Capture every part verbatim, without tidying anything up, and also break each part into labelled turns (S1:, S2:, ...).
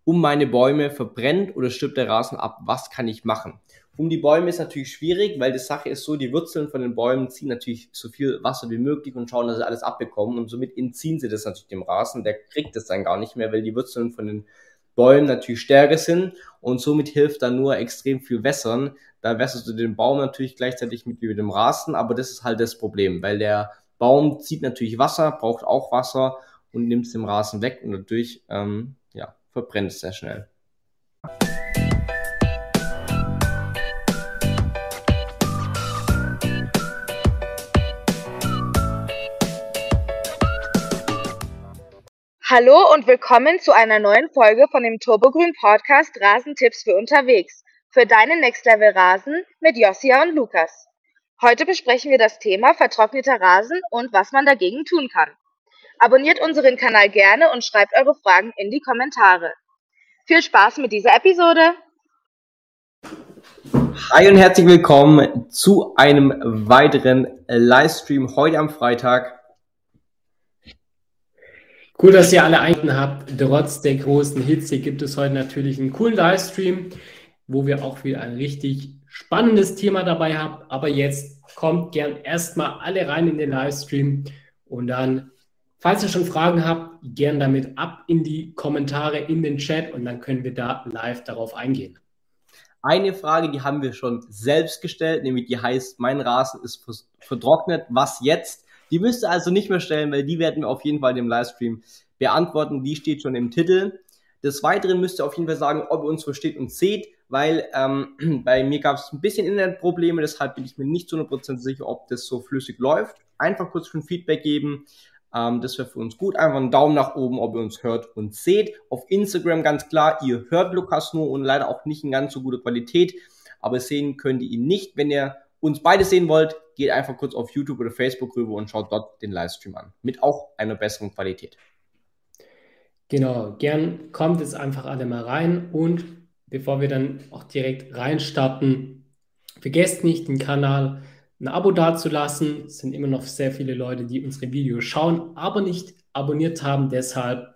S1: um meine Bäume, verbrennt oder stirbt der Rasen ab, was kann ich machen? Um die Bäume ist natürlich schwierig, weil die Sache ist so, die Wurzeln von den Bäumen ziehen natürlich so viel Wasser wie möglich und schauen, dass sie alles abbekommen und somit entziehen sie das natürlich dem Rasen, der kriegt das dann gar nicht mehr, weil die Wurzeln von den Bäumen natürlich stärker sind und somit hilft dann nur extrem viel Wässern. Da wässerst du den Baum natürlich gleichzeitig mit wie mit dem Rasen, aber das ist halt das Problem, weil der Baum zieht natürlich Wasser, braucht auch Wasser und nimmt es dem Rasen weg und dadurch ähm, ja, verbrennt es sehr schnell.
S2: Hallo und willkommen zu einer neuen Folge von dem Turbogrün Podcast Rasentipps für unterwegs. Für deinen Next Level Rasen mit Josia und Lukas. Heute besprechen wir das Thema vertrockneter Rasen und was man dagegen tun kann. Abonniert unseren Kanal gerne und schreibt eure Fragen in die Kommentare. Viel Spaß mit dieser Episode!
S1: Hi und herzlich willkommen zu einem weiteren Livestream heute am Freitag.
S3: Cool, dass ihr alle eingeschaltet habt. Trotz der großen Hitze gibt es heute natürlich einen coolen Livestream, wo wir auch wieder ein richtig spannendes Thema dabei haben. Aber jetzt kommt gern erstmal alle rein in den Livestream und dann, falls ihr schon Fragen habt, gern damit ab in die Kommentare, in den Chat und dann können wir da live darauf eingehen.
S1: Eine Frage, die haben wir schon selbst gestellt, nämlich die heißt, mein Rasen ist vertrocknet, was jetzt? Die müsst ihr also nicht mehr stellen, weil die werden wir auf jeden Fall im Livestream beantworten. Die steht schon im Titel. Des Weiteren müsst ihr auf jeden Fall sagen, ob ihr uns versteht und seht, weil ähm, bei mir gab es ein bisschen Internetprobleme, deshalb bin ich mir nicht zu hundert Prozent sicher, ob das so flüssig läuft. Einfach kurz schon Feedback geben, ähm, das wäre für uns gut. Einfach einen Daumen nach oben, ob ihr uns hört und seht. Auf Instagram ganz klar, ihr hört Lukas nur und leider auch nicht in ganz so guter Qualität, aber sehen könnt ihr ihn nicht. Wenn ihr uns beide sehen wollt, geht einfach kurz auf YouTube oder Facebook rüber und schaut dort den Livestream an. Mit auch einer besseren Qualität.
S3: Genau, gern kommt jetzt einfach alle mal rein und bevor wir dann auch direkt reinstarten, vergesst nicht, den Kanal ein Abo dazulassen. Es sind immer noch sehr viele Leute, die unsere Videos schauen, aber nicht abonniert haben. Deshalb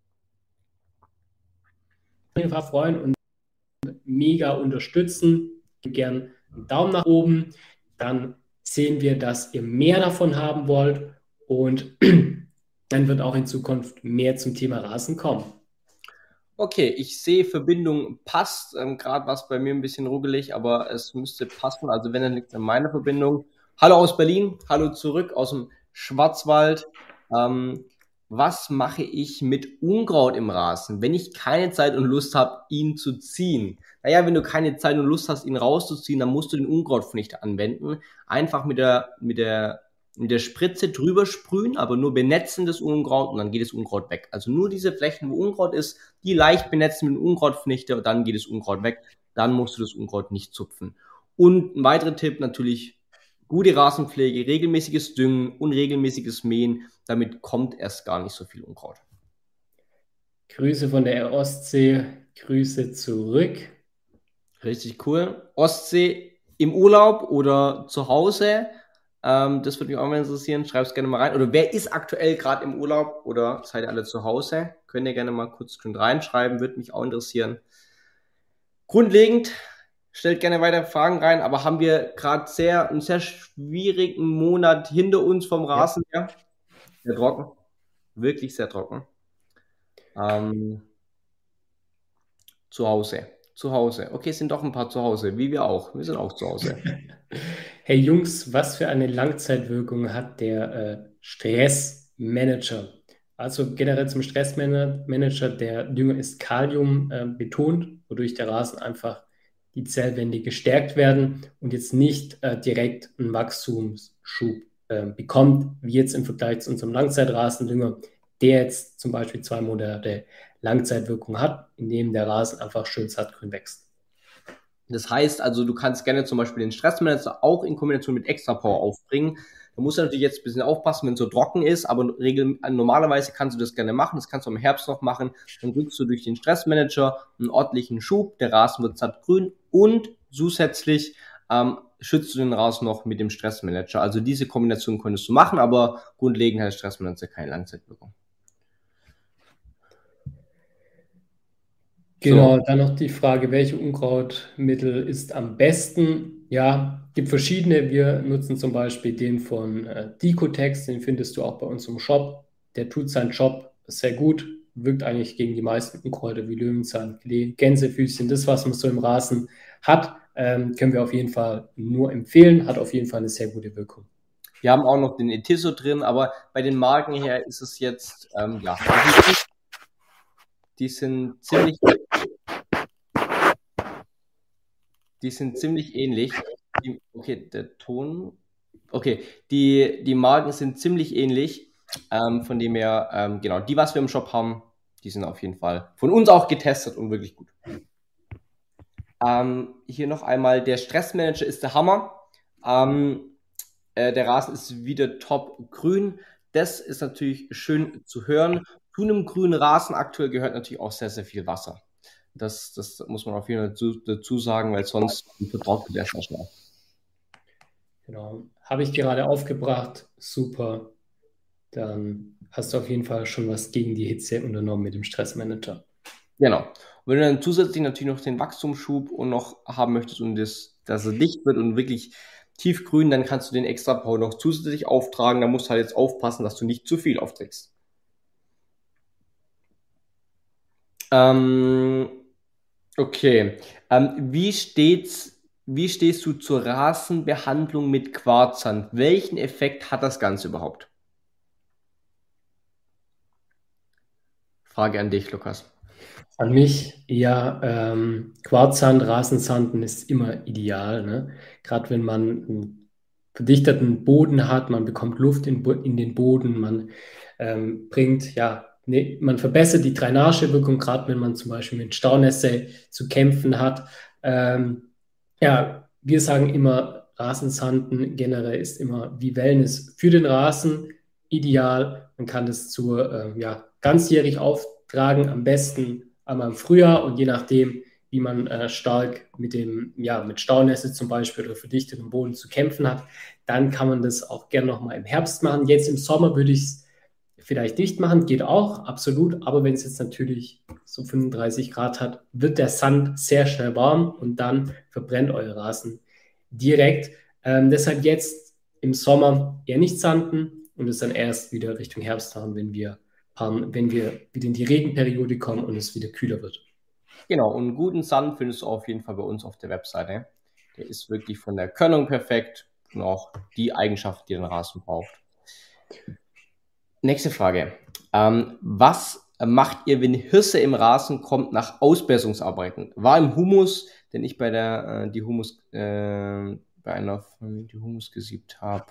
S3: einfach freuen und mega unterstützen. Gern einen Daumen nach oben. Dann sehen wir, dass ihr mehr davon haben wollt und dann wird auch in Zukunft mehr zum Thema Rasen kommen.
S1: Okay, ich sehe, Verbindung passt, ähm, gerade war es bei mir ein bisschen ruckelig, aber es müsste passen, also wenn, dann liegt es an meiner Verbindung. Hallo aus Berlin, hallo zurück aus dem Schwarzwald. Ähm, was mache ich mit Unkraut im Rasen, wenn ich keine Zeit und Lust habe, ihn zu ziehen? Naja, wenn du keine Zeit und Lust hast, ihn rauszuziehen, dann musst du den Unkrautvernichter anwenden. Einfach mit der, mit der mit der Spritze drüber sprühen, aber nur benetzen das Unkraut und dann geht das Unkraut weg. Also nur diese Flächen, wo Unkraut ist, die leicht benetzen mit dem Unkrautvernichter und dann geht das Unkraut weg. Dann musst du das Unkraut nicht zupfen. Und ein weiterer Tipp natürlich, gute Rasenpflege, regelmäßiges Düngen, unregelmäßiges Mähen, damit kommt erst gar nicht so viel Unkraut.
S3: Grüße von der Ostsee, Grüße zurück.
S1: Richtig cool. Ostsee im Urlaub oder zu Hause? Ähm, das würde mich auch mal interessieren. Schreibt es gerne mal rein. Oder wer ist aktuell gerade im Urlaub oder seid ihr alle zu Hause? Könnt ihr gerne mal kurz reinschreiben, würde mich auch interessieren. Grundlegend, stellt gerne weitere Fragen rein, aber haben wir gerade sehr, einen sehr schwierigen Monat hinter uns vom Rasen her? Ja. Sehr trocken. Wirklich sehr trocken. Ähm, zu Hause. Zu Hause. Okay, es sind doch ein paar zu Hause, wie wir auch. Wir sind auch zu Hause.
S3: Hey Jungs, was für eine Langzeitwirkung hat der äh, Stressmanager? Also generell zum Stressmanager, der Dünger ist Kalium äh, betont, wodurch der Rasen einfach die Zellwände gestärkt werden und jetzt nicht äh, direkt einen Wachstumsschub äh, bekommt, wie jetzt im Vergleich zu unserem Langzeitrasendünger, der jetzt zum Beispiel zwei Monate Langzeitwirkung hat, indem der Rasen einfach schön sattgrün wächst.
S1: Das heißt also, du kannst gerne zum Beispiel den Stressmanager auch in Kombination mit Extra Power aufbringen. Da musst du natürlich jetzt ein bisschen aufpassen, wenn es so trocken ist, aber regel, normalerweise kannst du das gerne machen. Das kannst du im Herbst noch machen. Dann drückst du durch den Stressmanager einen ordentlichen Schub. Der Rasen wird sattgrün und zusätzlich ähm, schützt du den Rasen noch mit dem Stressmanager. Also diese Kombination könntest du machen, aber grundlegend hat der Stressmanager keine Langzeitwirkung.
S3: Genau, so. Dann noch die Frage, welche Unkrautmittel ist am besten? Ja, gibt verschiedene. Wir nutzen zum Beispiel den von äh, Decotex, den findest du auch bei uns im Shop. Der tut seinen Job sehr gut, wirkt eigentlich gegen die meisten Unkräuter wie Löwenzahn, Klee, Gänsefüßchen, das, was man so im Rasen hat, ähm, können wir auf jeden Fall nur empfehlen, hat auf jeden Fall eine sehr gute Wirkung.
S1: Wir haben auch noch den Etisso drin, aber bei den Marken her ist es jetzt, ähm, ja, die sind ziemlich, die sind ziemlich ähnlich. Okay, der Ton, okay, die, die Marken sind ziemlich ähnlich, ähm, von dem her, ähm, genau, die, was wir im Shop haben, die sind auf jeden Fall von uns auch getestet und wirklich gut. Ähm, hier noch einmal, der Stressmanager ist der Hammer. Ähm, äh, der Rasen ist wieder top grün. Das ist natürlich schön zu hören. Zu einem grünen Rasen aktuell gehört natürlich auch sehr, sehr viel Wasser. Das, das muss man auf jeden Fall dazu, dazu sagen, weil sonst vertrocknet der schon schnell.
S3: Genau. Habe ich gerade aufgebracht. Super. Dann hast du auf jeden Fall schon was gegen die Hitze unternommen mit dem Stressmanager.
S1: Genau. Und wenn du dann zusätzlich natürlich noch den Wachstumsschub und noch haben möchtest und das, dass er dicht wird und wirklich tiefgrün, dann kannst du den extra Power noch zusätzlich auftragen. Da musst du halt jetzt aufpassen, dass du nicht zu viel aufträgst. Ähm, okay. Ähm, wie steht's, wie stehst du zur Rasenbehandlung mit Quarzsand? Welchen Effekt hat das Ganze überhaupt? Frage an dich, Lukas.
S3: An mich, ja, ähm, Quarzsand, Rasensanden ist immer ideal, ne? Gerade wenn man einen verdichteten Boden hat, man bekommt Luft in, in den Boden, man ähm, bringt, ja, ne, man verbessert die Drainagewirkung, gerade wenn man zum Beispiel mit Staunässe zu kämpfen hat. Ähm, ja, wir sagen immer, Rasensanden generell ist immer wie Wellness für den Rasen ideal. Man kann das zur, äh, ja, ganzjährig auftragen, am besten einmal im Frühjahr und je nachdem, wie man äh, stark mit dem, ja, mit Staunässe zum Beispiel oder verdichtetem Boden zu kämpfen hat, dann kann man das auch gerne nochmal im Herbst machen. Jetzt im Sommer würde ich es vielleicht nicht machen, geht auch, absolut, aber wenn es jetzt natürlich so fünfunddreißig Grad hat, wird der Sand sehr schnell warm und dann verbrennt euer Rasen direkt. Ähm, deshalb jetzt im Sommer eher nicht sanden und es dann erst wieder Richtung Herbst machen, wenn wir wenn wir wieder in die Regenperiode kommen und es wieder kühler wird.
S1: Genau, und einen guten Sand findest du auf jeden Fall bei uns auf der Webseite. Der ist wirklich von der Körnung perfekt und auch die Eigenschaft, die den Rasen braucht. Nächste Frage. Ähm, was macht ihr, wenn Hirse im Rasen kommt nach Ausbessungsarbeiten? War im Humus, den ich bei der äh, die Humus äh, bei einer die Humus gesiebt habe.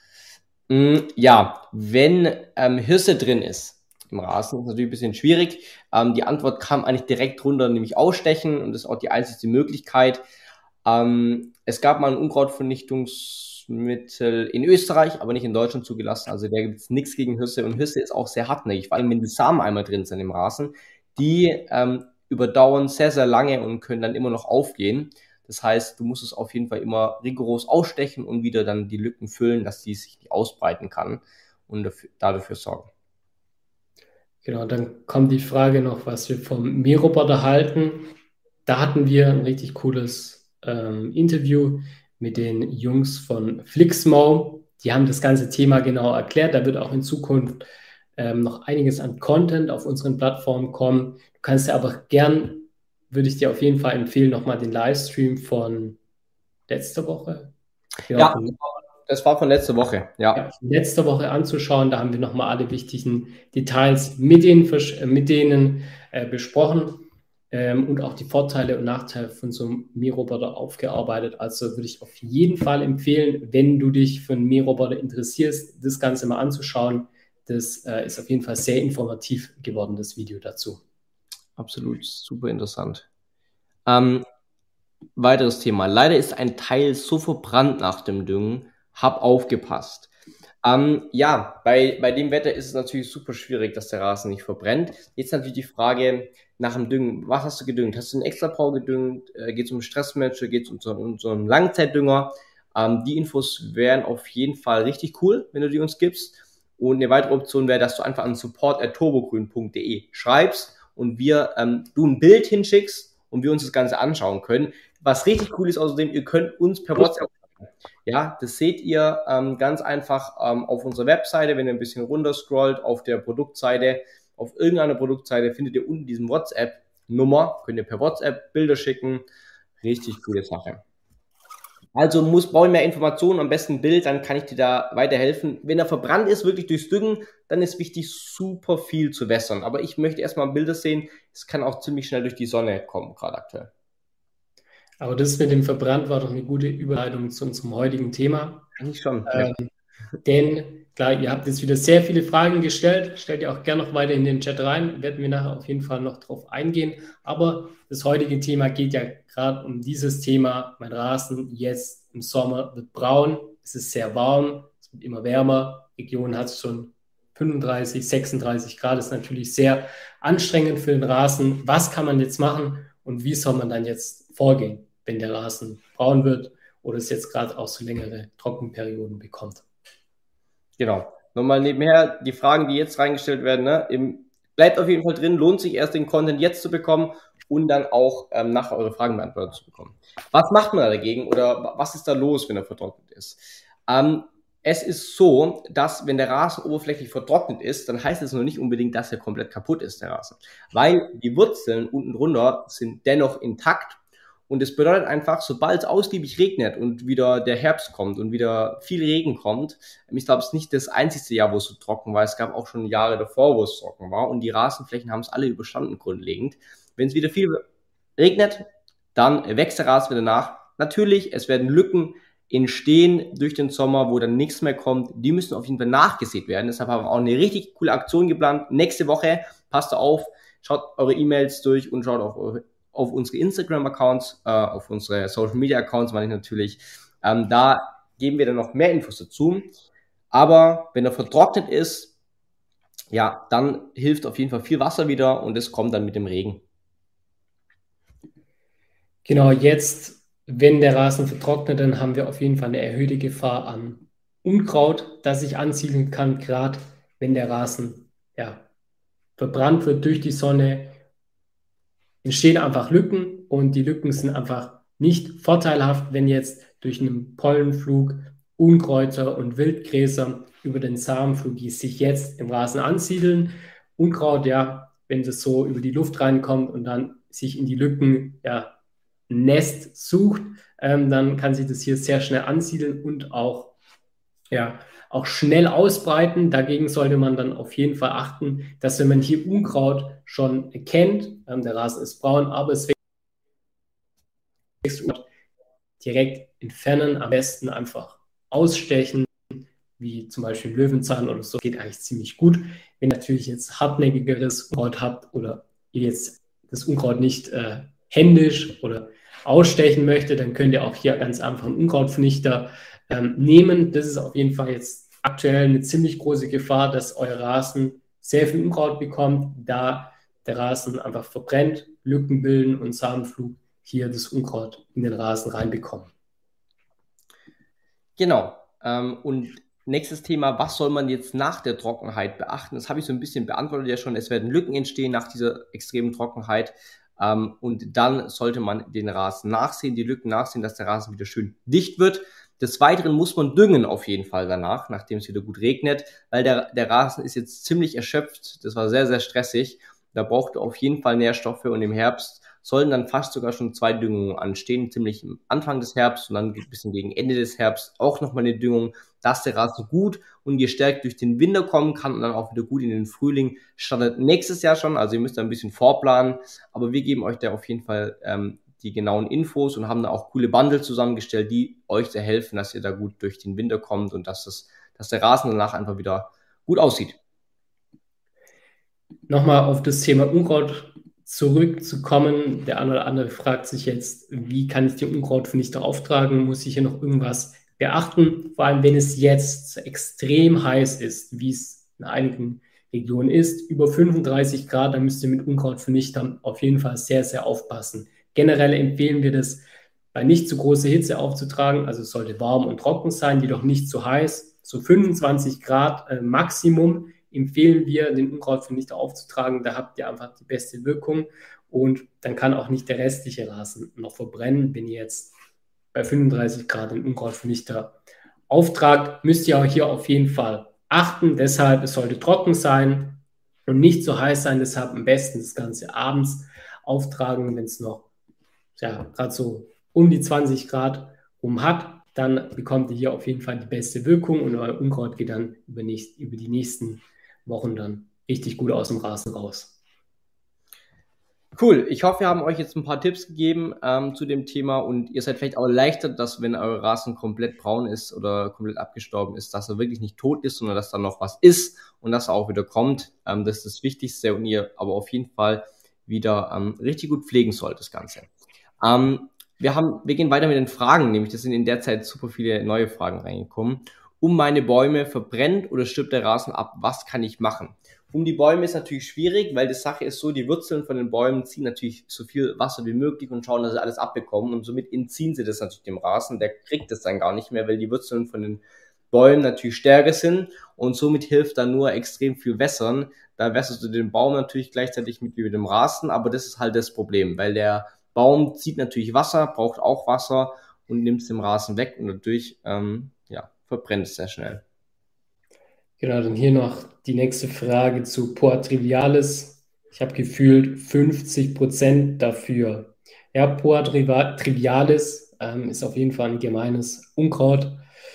S1: Mm, ja, wenn ähm, Hirse drin ist im Rasen, ist natürlich ein bisschen schwierig. Ähm, die Antwort kam eigentlich direkt runter, nämlich ausstechen, und das ist auch die einzige Möglichkeit. Ähm, es gab mal ein Unkrautvernichtungsmittel in Österreich, aber nicht in Deutschland zugelassen. Also da gibt es nichts gegen Hirse, und Hirse ist auch sehr hartnäckig, vor allem wenn die Samen einmal drin sind im Rasen. Die ähm, überdauern sehr, sehr lange und können dann immer noch aufgehen. Das heißt, du musst es auf jeden Fall immer rigoros ausstechen und wieder dann die Lücken füllen, dass die sich nicht ausbreiten kann, und dafür, dafür sorgen.
S3: Genau, dann kommt die Frage noch, was wir vom Mähroboter halten. Da hatten wir ein richtig cooles ähm, Interview mit den Jungs von Flixmow. Die haben das ganze Thema genau erklärt. Da wird auch in Zukunft ähm, noch einiges an Content auf unseren Plattformen kommen. Du kannst ja aber gern, würde ich dir auf jeden Fall empfehlen, nochmal den Livestream von letzter Woche.
S1: Genau, ja, das war von letzter Woche, ja.
S3: ja letzte Woche anzuschauen. Da haben wir nochmal alle wichtigen Details mit denen, mit denen äh, besprochen ähm, und auch die Vorteile und Nachteile von so einem Mähroboter aufgearbeitet. Also würde ich auf jeden Fall empfehlen, wenn du dich für einen Mähroboter interessierst, das Ganze mal anzuschauen. Das äh, ist auf jeden Fall sehr informativ geworden, das Video dazu.
S1: Absolut, super interessant. Ähm, weiteres Thema. Leider ist ein Teil so verbrannt nach dem Düngen. Hab aufgepasst. Ähm, ja, bei, bei dem Wetter ist es natürlich super schwierig, dass der Rasen nicht verbrennt. Jetzt natürlich die Frage nach dem Düngen. Was hast du gedüngt? Hast du einen extra Power gedüngt? Äh, geht es um Stressmanager? Geht es um so, um so einen Langzeitdünger? Ähm, die Infos wären auf jeden Fall richtig cool, wenn du die uns gibst. Und eine weitere Option wäre, dass du einfach an support at turbogrün punkt de schreibst und wir, ähm, du ein Bild hinschickst und wir uns das Ganze anschauen können. Was richtig cool ist außerdem, ihr könnt uns per WhatsApp, ja, das seht ihr ähm, ganz einfach ähm, auf unserer Webseite, wenn ihr ein bisschen runter scrollt, auf der Produktseite, auf irgendeiner Produktseite findet ihr unten diesen WhatsApp-Nummer, könnt ihr per WhatsApp Bilder schicken, richtig coole Sache. Also muss, brauche ich mehr Informationen, am besten ein Bild, dann kann ich dir da weiterhelfen. Wenn er verbrannt ist, wirklich durchs Düngen, dann ist wichtig, super viel zu wässern. Aber ich möchte erstmal Bilder sehen, es kann auch ziemlich schnell durch die Sonne kommen, gerade aktuell.
S3: Aber das mit dem Verbrannt war doch eine gute Überleitung zu unserem heutigen Thema.
S1: Eigentlich schon.
S3: Ähm,
S1: Ja.
S3: Denn, klar, ihr habt jetzt wieder sehr viele Fragen gestellt. Stellt ihr auch gerne noch weiter in den Chat rein. Werden wir nachher auf jeden Fall noch drauf eingehen. Aber das heutige Thema geht ja gerade um dieses Thema. Mein Rasen jetzt im Sommer wird braun. Es ist sehr warm. Es wird immer wärmer. Die Region hat schon fünfunddreißig, sechsunddreißig Grad. Das ist natürlich sehr anstrengend für den Rasen. Was kann man jetzt machen und wie soll man dann jetzt vorgehen, wenn der Rasen braun wird oder es jetzt gerade auch so längere Trockenperioden bekommt?
S1: Genau. Nochmal nebenher, die Fragen, die jetzt reingestellt werden, ne, im, bleibt auf jeden Fall drin, lohnt sich erst den Content jetzt zu bekommen und dann auch ähm, nachher eure Fragen beantwortet zu bekommen. Was macht man da dagegen oder was ist da los, wenn er vertrocknet ist? Ähm, es ist so, dass wenn der Rasen oberflächlich vertrocknet ist, dann heißt es noch nicht unbedingt, dass er komplett kaputt ist, der Rasen. Weil die Wurzeln unten drunter sind dennoch intakt. Und das bedeutet einfach, sobald es ausgiebig regnet und wieder der Herbst kommt und wieder viel Regen kommt, ich glaube, es ist nicht das einzige Jahr, wo es so trocken war, es gab auch schon Jahre davor, wo es trocken war und die Rasenflächen haben es alle überstanden grundlegend. Wenn es wieder viel regnet, dann wächst der Rasen wieder nach. Natürlich, es werden Lücken entstehen durch den Sommer, wo dann nichts mehr kommt. Die müssen auf jeden Fall nachgesät werden. Deshalb haben wir auch eine richtig coole Aktion geplant. Nächste Woche, passt auf, schaut eure E-Mails durch und schaut auf eure auf unsere Instagram-Accounts, äh, auf unsere Social-Media-Accounts, meine ich natürlich. Ähm, da geben wir dann noch mehr Infos dazu. Aber wenn er vertrocknet ist, ja, dann hilft auf jeden Fall viel Wasser wieder und es kommt dann mit dem Regen.
S3: Genau, jetzt, wenn der Rasen vertrocknet, dann haben wir auf jeden Fall eine erhöhte Gefahr an Unkraut, das sich ansiedeln kann, gerade wenn der Rasen ja, verbrannt wird durch die Sonne. Entstehen einfach Lücken und die Lücken sind einfach nicht vorteilhaft, wenn jetzt durch einen Pollenflug Unkräuter und Wildgräser über den Samenflug, die sich jetzt im Rasen ansiedeln. Unkraut, ja, wenn das so über die Luft reinkommt und dann sich in die Lücken ja, ein Nest sucht, ähm, dann kann sich das hier sehr schnell ansiedeln und auch, ja, auch schnell ausbreiten. Dagegen sollte man dann auf jeden Fall achten, dass wenn man hier Unkraut schon erkennt, ähm, der Rasen ist braun, aber es wächst direkt entfernen, am besten einfach ausstechen, wie zum Beispiel Löwenzahn oder so, geht eigentlich ziemlich gut. Wenn ihr natürlich jetzt hartnäckigeres Unkraut habt oder ihr jetzt das Unkraut nicht äh, händisch oder ausstechen möchtet, dann könnt ihr auch hier ganz einfach einen Unkrautvernichter ähm, nehmen. Das ist auf jeden Fall jetzt aktuell eine ziemlich große Gefahr, dass euer Rasen sehr viel Unkraut bekommt, da der Rasen einfach verbrennt, Lücken bilden und Samenflug hier das Unkraut in den Rasen reinbekommen.
S1: Genau. Ähm, und nächstes Thema, was soll man jetzt nach der Trockenheit beachten? Das habe ich so ein bisschen beantwortet ja schon. Es werden Lücken entstehen nach dieser extremen Trockenheit. Ähm, und dann sollte man den Rasen nachsehen, die Lücken nachsehen, dass der Rasen wieder schön dicht wird. Des Weiteren muss man düngen auf jeden Fall danach, nachdem es wieder gut regnet, weil der, der Rasen ist jetzt ziemlich erschöpft. Das war sehr, sehr stressig. Da braucht er auf jeden Fall Nährstoffe und im Herbst sollen dann fast sogar schon zwei Düngungen anstehen, ziemlich am Anfang des Herbst und dann ein bisschen gegen Ende des Herbst auch nochmal eine Düngung, dass der Rasen gut und gestärkt durch den Winter kommen kann und dann auch wieder gut in den Frühling startet nächstes Jahr schon. Also ihr müsst da ein bisschen vorplanen, aber wir geben euch da auf jeden Fall ähm, die genauen Infos und haben da auch coole Bundles zusammengestellt, die euch da helfen, dass ihr da gut durch den Winter kommt und dass, das, dass der Rasen danach einfach wieder gut aussieht.
S3: Nochmal auf das Thema Unkraut zurückzukommen. Der eine oder andere fragt sich jetzt, wie kann ich die Unkrautvernichter auftragen? Muss ich hier noch irgendwas beachten? Vor allem, wenn es jetzt extrem heiß ist, wie es in einigen Regionen ist, über fünfunddreißig Grad, dann müsst ihr mit Unkrautvernichtern auf jeden Fall sehr, sehr aufpassen. Generell empfehlen wir das, bei nicht zu großer Hitze aufzutragen, also es sollte warm und trocken sein, jedoch nicht zu heiß, so fünfundzwanzig Grad äh, Maximum. empfehlen wir, den Unkrautvernichter aufzutragen. Da habt ihr einfach die beste Wirkung und dann kann auch nicht der restliche Rasen noch verbrennen. Wenn ihr jetzt bei fünfunddreißig Grad den Unkrautvernichter auftragt, müsst ihr auch hier auf jeden Fall achten. Deshalb, es sollte trocken sein und nicht so heiß sein. Deshalb am besten das Ganze abends auftragen, wenn es noch ja, gerade so um die zwanzig Grad rum hat. Dann bekommt ihr hier auf jeden Fall die beste Wirkung und euer Unkraut geht dann über, nächst, über die nächsten Wochen dann richtig gut aus dem Rasen raus.
S1: Cool, ich hoffe, wir haben euch jetzt ein paar Tipps gegeben ähm, zu dem Thema und ihr seid vielleicht auch erleichtert, dass wenn euer Rasen komplett braun ist oder komplett abgestorben ist, dass er wirklich nicht tot ist, sondern dass da noch was ist und dass er auch wieder kommt. Ähm, das ist das Wichtigste und ihr aber auf jeden Fall wieder ähm, richtig gut pflegen sollt, das Ganze. Ähm, Wir haben, wir gehen weiter mit den Fragen, nämlich das sind in der Zeit super viele neue Fragen reingekommen. Um meine Bäume verbrennt oder stirbt der Rasen ab, was kann ich machen? Um die Bäume ist natürlich schwierig, weil die Sache ist so, die Wurzeln von den Bäumen ziehen natürlich so viel Wasser wie möglich und schauen, dass sie alles abbekommen und somit entziehen sie das natürlich dem Rasen, der kriegt das dann gar nicht mehr, weil die Wurzeln von den Bäumen natürlich stärker sind und somit hilft dann nur extrem viel Wässern. Da wässerst du den Baum natürlich gleichzeitig mit wie mit dem Rasen, aber das ist halt das Problem, weil der Baum zieht natürlich Wasser, braucht auch Wasser und nimmt es dem Rasen weg und dadurch ähm, ja, verbrennt es sehr schnell.
S3: Genau, dann hier noch die nächste Frage zu Poa trivialis. Ich habe gefühlt fünfzig Prozent dafür. Ja, Poa trivialis ähm, ist auf jeden Fall ein gemeines Unkraut.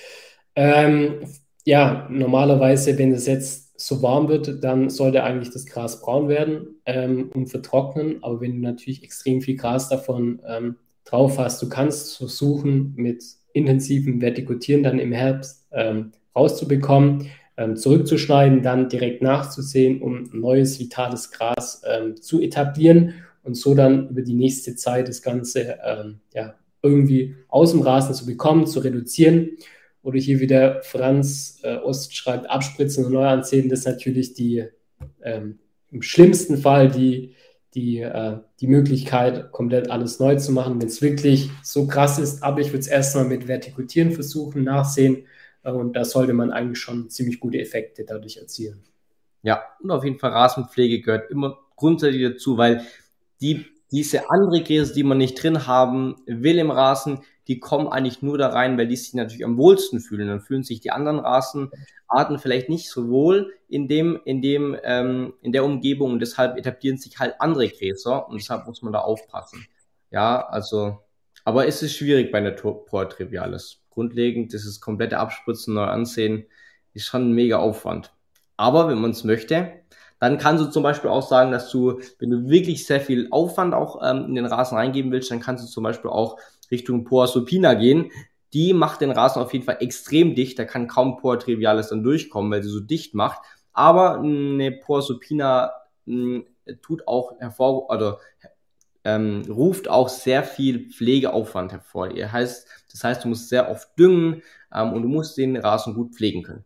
S3: Ähm, ja, normalerweise, wenn es jetzt so warm wird, dann sollte eigentlich das Gras braun werden ähm, und vertrocknen. Aber wenn du natürlich extrem viel Gras davon ähm, drauf hast, du kannst versuchen, mit intensivem Vertikutieren dann im Herbst ähm, rauszubekommen, ähm, zurückzuschneiden, dann direkt nachzusehen, um neues, vitales Gras ähm, zu etablieren und so dann über die nächste Zeit das Ganze ähm, ja, irgendwie aus dem Rasen zu bekommen, zu reduzieren. Oder hier wieder Franz äh, Ost schreibt, abspritzen und neu anziehen. Das ist natürlich die, ähm, im schlimmsten Fall die, die, äh, die Möglichkeit, komplett alles neu zu machen, wenn es wirklich so krass ist. Aber ich würde es erstmal mit Vertikutieren versuchen, nachsehen. Äh, und da sollte man eigentlich schon ziemlich gute Effekte dadurch erzielen.
S1: Ja, und auf jeden Fall Rasenpflege gehört immer grundsätzlich dazu, weil die, diese andere Gräser, die man nicht drin haben will im Rasen, die kommen eigentlich nur da rein, weil die sich natürlich am wohlsten fühlen. Dann fühlen sich die anderen Rasenarten vielleicht nicht so wohl in dem, in dem, ähm, in der Umgebung und deshalb etablieren sich halt andere Gräser und deshalb muss man da aufpassen. Ja, also, aber es ist schwierig bei einer Poa trivialis. Grundlegend, das ist komplette Abspritzen, neu ansehen, ist schon ein mega Aufwand. Aber wenn man es möchte, dann kannst du zum Beispiel auch sagen, dass du, wenn du wirklich sehr viel Aufwand auch ähm, in den Rasen reingeben willst, dann kannst du zum Beispiel auch Richtung Poa supina gehen. Die macht den Rasen auf jeden Fall extrem dicht. Da kann kaum Poa trivialis dann durchkommen, weil sie so dicht macht. Aber eine Poa supina mh, tut auch hervor, oder ähm, ruft auch sehr viel Pflegeaufwand hervor. Das heißt, das heißt, du musst sehr oft düngen ähm, und du musst den Rasen gut pflegen können.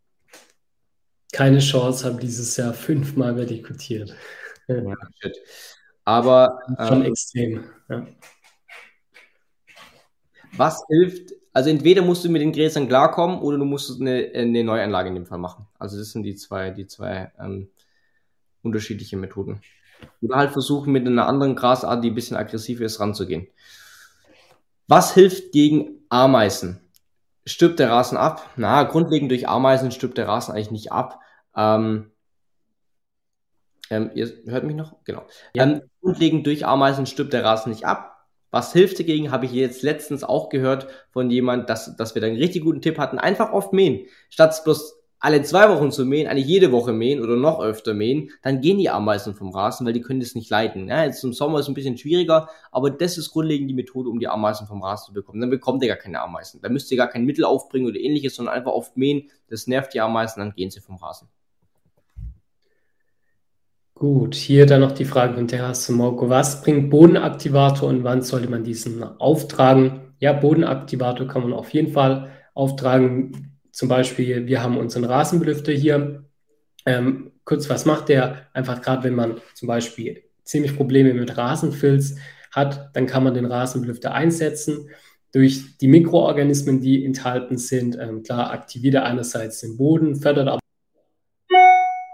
S3: Keine Chance, habe dieses Jahr fünfmal vertikutiert.
S1: Ja, shit. Aber
S3: schon
S1: ähm,
S3: extrem. Ja.
S1: Was hilft? Also entweder musst du mit den Gräsern klarkommen oder du musst eine, eine Neuanlage in dem Fall machen. Also das sind die zwei, die zwei ähm, unterschiedliche Methoden. Oder halt versuchen, mit einer anderen Grasart, die ein bisschen aggressiver ist, ranzugehen. Was hilft gegen Ameisen? Stirbt der Rasen ab? Na, grundlegend durch Ameisen stirbt der Rasen eigentlich nicht ab. Ähm, ähm, ihr hört mich noch? Genau.
S3: Ja.
S1: Ähm, grundlegend durch Ameisen stirbt der Rasen nicht ab. Was hilft dagegen, habe ich jetzt letztens auch gehört von jemand, dass, dass wir da einen richtig guten Tipp hatten. Einfach oft mähen. Statt bloß alle zwei Wochen zu mähen, eigentlich jede Woche mähen oder noch öfter mähen, dann gehen die Ameisen vom Rasen, weil die können das nicht leiten. Ja, jetzt im Sommer ist es ein bisschen schwieriger, aber das ist grundlegend die Methode, um die Ameisen vom Rasen zu bekommen. Dann bekommt ihr gar keine Ameisen. Da müsst ihr gar kein Mittel aufbringen oder ähnliches, sondern einfach oft mähen. Das nervt die Ameisen, dann gehen sie vom Rasen.
S3: Gut, hier dann noch die Frage von Terrasse Morko. Was bringt Bodenaktivator und wann sollte man diesen auftragen? Ja, Bodenaktivator kann man auf jeden Fall auftragen. Zum Beispiel, wir haben unseren Rasenbelüfter hier. Ähm, kurz, was macht der? Einfach gerade, wenn man zum Beispiel ziemlich Probleme mit Rasenfilz hat, dann kann man den Rasenbelüfter einsetzen. Durch die Mikroorganismen, die enthalten sind, ähm, klar, aktiviert er einerseits den Boden, fördert aber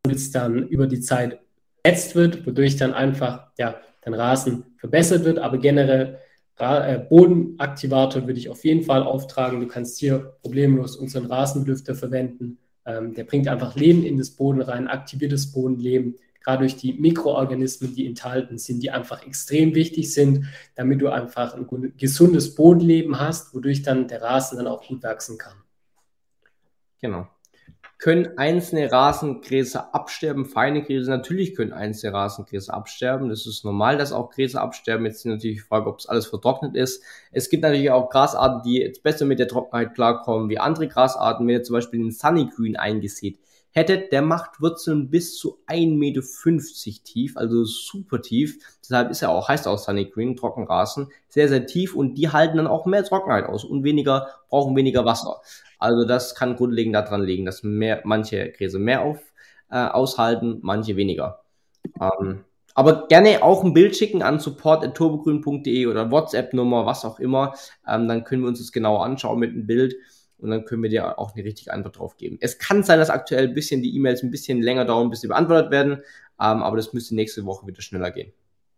S3: es dann über die Zeit ersetzt wird, wodurch dann einfach ja, dein Rasen verbessert wird. Aber generell Ra- äh, Bodenaktivator würde ich auf jeden Fall auftragen. Du kannst hier problemlos unseren Rasenlüfter verwenden. Ähm, der bringt einfach Leben in das Boden rein, aktiviert das Bodenleben. Gerade durch die Mikroorganismen, die enthalten sind, die einfach extrem wichtig sind, damit du einfach ein gut- gesundes Bodenleben hast, wodurch dann der Rasen dann auch gut wachsen kann.
S1: Genau. Können einzelne Rasengräser absterben? Feine Gräser, natürlich können einzelne Rasengräser absterben. Das ist normal, dass auch Gräser absterben. Jetzt ist natürlich die Frage, ob es alles vertrocknet ist. Es gibt natürlich auch Grasarten, die jetzt besser mit der Trockenheit klarkommen, wie andere Grasarten. Wenn ihr zum Beispiel den Sunny Green eingesät hättet, der macht Wurzeln bis zu ein Meter fünfzig tief, also super tief. Deshalb ist er auch, heißt auch Sunny Green, Trockenrasen, sehr, sehr tief, und die halten dann auch mehr Trockenheit aus und weniger, brauchen weniger Wasser. Also das kann grundlegend daran liegen, dass mehr, manche Gräser mehr auf, äh, aushalten, manche weniger. Ähm, aber gerne auch ein Bild schicken an support at turbogrün punkt de oder WhatsApp-Nummer, was auch immer. Ähm, dann können wir uns das genauer anschauen mit einem Bild, und dann können wir dir auch eine richtige Antwort drauf geben. Es kann sein, dass aktuell ein bisschen die E-Mails ein bisschen länger dauern, bis sie beantwortet werden, ähm, aber das müsste nächste Woche wieder schneller gehen.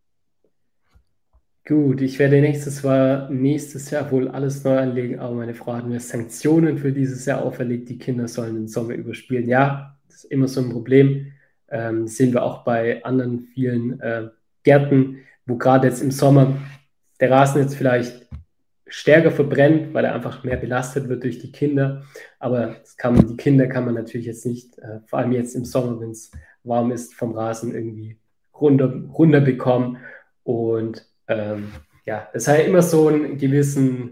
S3: Gut, ich werde nächstes, Jahr, nächstes Jahr wohl alles neu anlegen, aber meine Frau hat mir Sanktionen für dieses Jahr auferlegt. Die Kinder sollen den Sommer überspielen. Ja, das ist immer so ein Problem. Ähm, sehen wir auch bei anderen vielen äh, Gärten, wo gerade jetzt im Sommer der Rasen jetzt vielleicht stärker verbrennt, weil er einfach mehr belastet wird durch die Kinder. Aber das kann, die Kinder kann man natürlich jetzt nicht, äh, vor allem jetzt im Sommer, wenn es warm ist, vom Rasen irgendwie runter, runter bekommen. Und ähm, ja, das hat immer so einen gewissen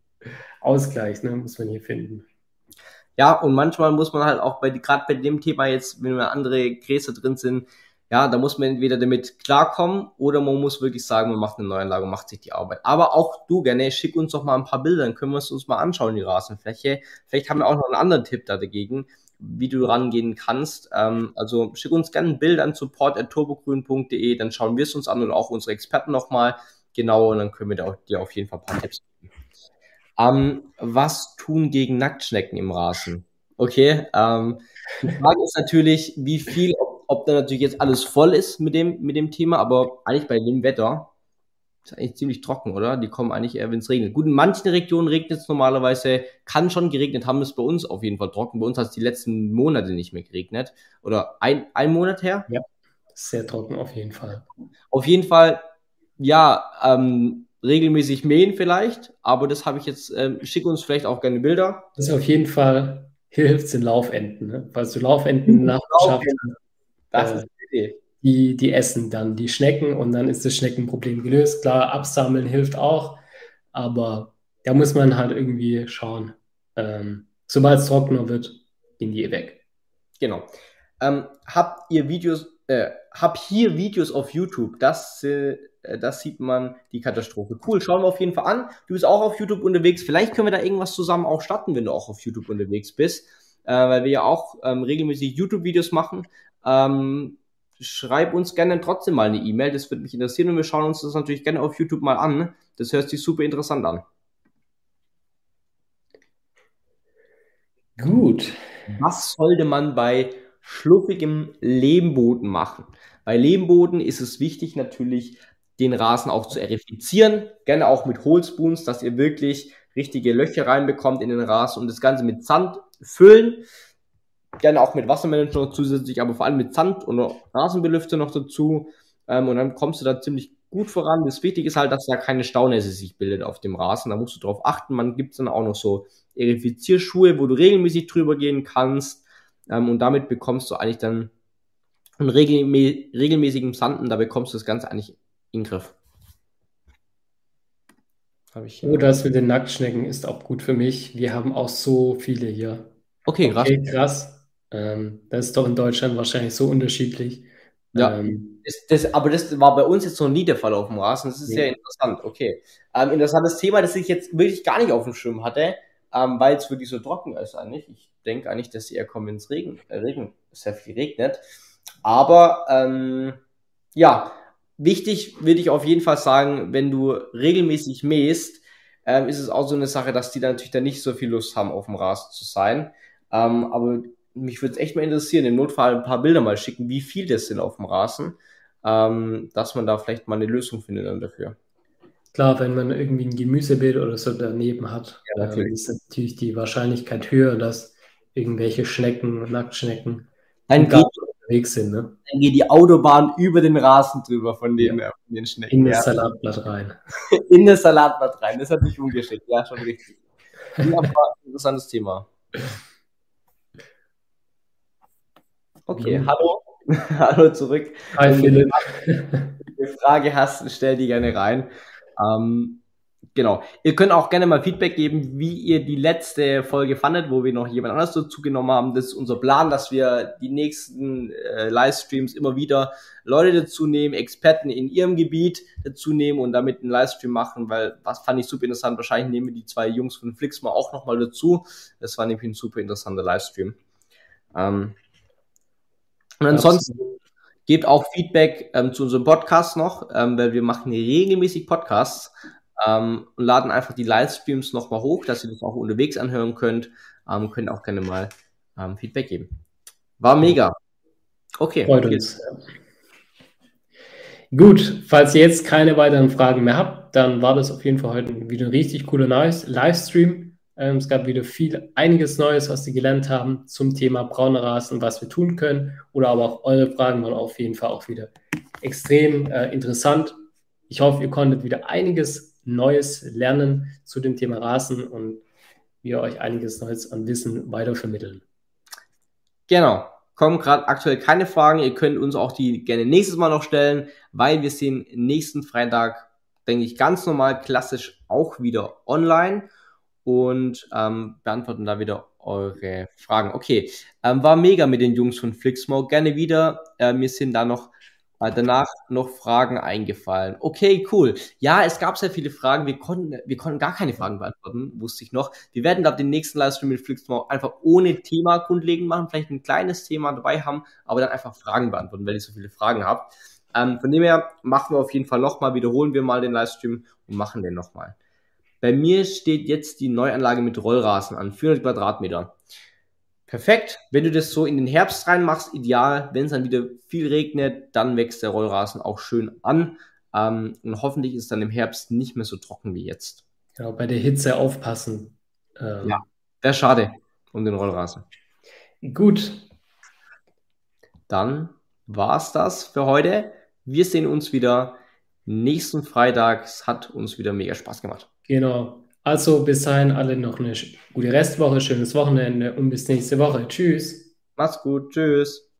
S3: Ausgleich, ne, muss man hier finden.
S1: Ja, und manchmal muss man halt auch bei, gerade bei dem Thema jetzt, wenn wir andere Gräser drin sind, ja, da muss man entweder damit klarkommen oder man muss wirklich sagen, man macht eine Neuanlage und macht sich die Arbeit. Aber auch du gerne, schick uns doch mal ein paar Bilder, dann können wir es uns mal anschauen, die Rasenfläche. Vielleicht haben wir auch noch einen anderen Tipp da dagegen, wie du rangehen kannst. Ähm, also schick uns gerne ein Bild an support at turbogrün punkt de, dann schauen wir es uns an und auch unsere Experten nochmal genau, und dann können wir da, dir auf jeden Fall ein paar Tipps geben. Ähm, was tun gegen Nacktschnecken im Rasen? Okay, ähm, die Frage ist natürlich, wie viel, ob, ob da natürlich jetzt alles voll ist mit dem, mit dem Thema, aber eigentlich bei dem Wetter ist eigentlich ziemlich trocken, oder? Die kommen eigentlich eher, wenn es regnet. Gut, in manchen Regionen regnet es normalerweise, kann schon geregnet haben, es bei uns auf jeden Fall trocken. Bei uns hat es die letzten Monate nicht mehr geregnet. Oder ein, ein Monat her?
S3: Ja, sehr trocken auf jeden Fall.
S1: Auf jeden Fall, ja, ähm, regelmäßig mähen vielleicht, aber das habe ich jetzt, ähm, schick uns vielleicht auch gerne Bilder.
S3: Das ist auf jeden Fall, hier hilft es den Laufenten. Ne? Falls du Laufenten in der Nachbarschaft
S1: Das
S3: äh,
S1: ist die Idee.
S3: die, die essen dann die Schnecken und dann ist das Schneckenproblem gelöst. Klar, absammeln hilft auch, aber da muss man halt irgendwie schauen. Ähm, sobald es trockener wird, gehen die weg.
S1: Genau. Ähm, habt ihr Videos, äh, hab hier Videos auf YouTube, das, äh, das sieht man die Katastrophe. Cool, schauen wir auf jeden Fall an. Du bist auch auf YouTube unterwegs. Vielleicht können wir da irgendwas zusammen auch starten, wenn du auch auf YouTube unterwegs bist, äh, weil wir ja auch ähm, regelmäßig YouTube-Videos machen. Ähm, schreib uns gerne trotzdem mal eine E-Mail, das würde mich interessieren, und wir schauen uns das natürlich gerne auf YouTube mal an. Das hört sich super interessant an.
S3: Gut.
S1: Was sollte man bei schluffigem Lehmboden machen? Bei Lehmboden ist es wichtig, natürlich den Rasen auch zu erifizieren, gerne auch mit Holzboons, dass ihr wirklich richtige Löcher reinbekommt in den Rasen, und das Ganze mit Sand füllen, gerne auch mit Wassermanagement noch zusätzlich, aber vor allem mit Sand und Rasenbelüfter noch dazu, ähm, und dann kommst du da ziemlich gut voran. Das Wichtige ist halt, dass da keine Staunässe sich bildet auf dem Rasen, da musst du drauf achten. Man gibt dann auch noch so Erifizierschuhe, wo du regelmäßig drüber gehen kannst, ähm, und damit bekommst du eigentlich dann einen regelmä regelmäßigen Sanden, da bekommst du das Ganze eigentlich in den Griff.
S3: Hab ich oh, das mit den Nacktschnecken ist auch gut für mich. Wir haben auch so viele hier.
S1: Okay, krass.
S3: Okay, krass. Ähm, das ist doch in Deutschland wahrscheinlich so unterschiedlich.
S1: Ja,
S3: ähm,
S1: das, das, aber das war bei uns jetzt noch nie der Fall auf dem Rasen. Das ist
S3: nee.
S1: sehr interessant. Okay, ähm, interessantes Thema, das ich jetzt wirklich gar nicht auf dem Schirm hatte, ähm, weil es wirklich so trocken ist eigentlich. Ich denke eigentlich, dass sie eher kommen, wenn es Regen, äh, Regen, sehr viel regnet. Aber ähm, ja, wichtig würde ich auf jeden Fall sagen, wenn du regelmäßig mähst, ähm, ist es auch so eine Sache, dass die dann natürlich dann nicht so viel Lust haben, auf dem Rasen zu sein. Ähm, aber mich würde es echt mal interessieren, im Notfall ein paar Bilder mal schicken, wie viel das sind auf dem Rasen, ähm, dass man da vielleicht mal eine Lösung findet dann dafür.
S3: Klar, wenn man irgendwie ein Gemüsebeet oder so daneben hat,
S1: Ja,
S3: ähm,
S1: natürlich.
S3: ist natürlich die Wahrscheinlichkeit höher, dass irgendwelche Schnecken, Nacktschnecken im
S1: Dann geht,
S3: Garten unterwegs sind, ne?
S1: dann geht die Autobahn über den Rasen drüber von
S3: Ja.
S1: den, äh, von den
S3: In
S1: Schnecken.
S3: das
S1: Ja.
S3: Salatblatt rein.
S1: In das Salatblatt rein. Das ist natürlich ungeschickt. Ja, schon richtig. Ja, aber ein interessantes Thema. Okay,
S3: Mhm.
S1: hallo. Hallo zurück.
S3: Hi
S1: Wenn du
S3: Philipp.
S1: eine Frage hast, stell die gerne rein. Ähm, genau. Ihr könnt auch gerne mal Feedback geben, wie ihr die letzte Folge fandet, wo wir noch jemand anderes dazu genommen haben. Das ist unser Plan, dass wir die nächsten äh, Livestreams immer wieder Leute dazu nehmen, Experten in ihrem Gebiet dazu nehmen und damit einen Livestream machen, weil was fand ich super interessant. Wahrscheinlich nehmen wir die zwei Jungs von Flixma auch nochmal dazu. Das war nämlich ein super interessanter Livestream. Ähm, und ansonsten
S3: Absolut.
S1: gebt auch Feedback ähm, zu unserem Podcast noch, ähm, weil wir machen regelmäßig Podcasts ähm, und laden einfach die Livestreams nochmal hoch, dass ihr das auch unterwegs anhören könnt. Ähm, könnt auch gerne mal ähm, Feedback geben. War mega. Okay.
S3: Freut
S1: Viel.
S3: uns. Ja. Gut, falls ihr jetzt keine weiteren Fragen mehr habt, dann war das auf jeden Fall heute wieder ein richtig cooler Neues- Livestream. Ähm, es gab wieder viel, einiges Neues, was Sie gelernt haben zum Thema brauner Rasen, was wir tun können. Oder aber auch eure Fragen waren auf jeden Fall auch wieder extrem äh, interessant. Ich hoffe, ihr konntet wieder einiges Neues lernen zu dem Thema Rasen und wir euch einiges Neues an Wissen weitervermitteln.
S1: Genau. Kommen gerade aktuell keine Fragen. Ihr könnt uns auch die gerne nächstes Mal noch stellen, weil wir sind nächsten Freitag, denke ich, ganz normal, klassisch auch wieder online und ähm, beantworten da wieder eure Fragen. Okay, ähm, war mega mit den Jungs von Flixmo. Gerne wieder. Äh, mir sind da noch äh, danach noch Fragen eingefallen. Okay, cool. Ja, es gab sehr viele Fragen. Wir konnten, wir konnten gar keine Fragen beantworten, wusste ich noch. Wir werden, glaube ich, den nächsten Livestream mit Flixmo einfach ohne Thema grundlegend machen, vielleicht ein kleines Thema dabei haben, aber dann einfach Fragen beantworten, weil ich so viele Fragen habe. Ähm, von dem her machen wir auf jeden Fall nochmal, wiederholen wir mal den Livestream und machen den nochmal. Bei mir steht jetzt die Neuanlage mit Rollrasen an, vierhundert Quadratmeter. Perfekt. Wenn du das so in den Herbst reinmachst, ideal. Wenn es dann wieder viel regnet, dann wächst der Rollrasen auch schön an. Ähm, und hoffentlich ist es dann im Herbst nicht mehr so trocken wie jetzt.
S3: Genau, bei der Hitze aufpassen. Ähm,
S1: Ja, wäre schade um den Rollrasen.
S3: Gut.
S1: Dann war's das für heute. Wir sehen uns wieder nächsten Freitag. Es hat uns wieder mega Spaß gemacht.
S3: Genau. Also bis dahin alle noch eine gute Restwoche, schönes Wochenende und bis nächste Woche. Tschüss.
S1: Mach's gut. Tschüss.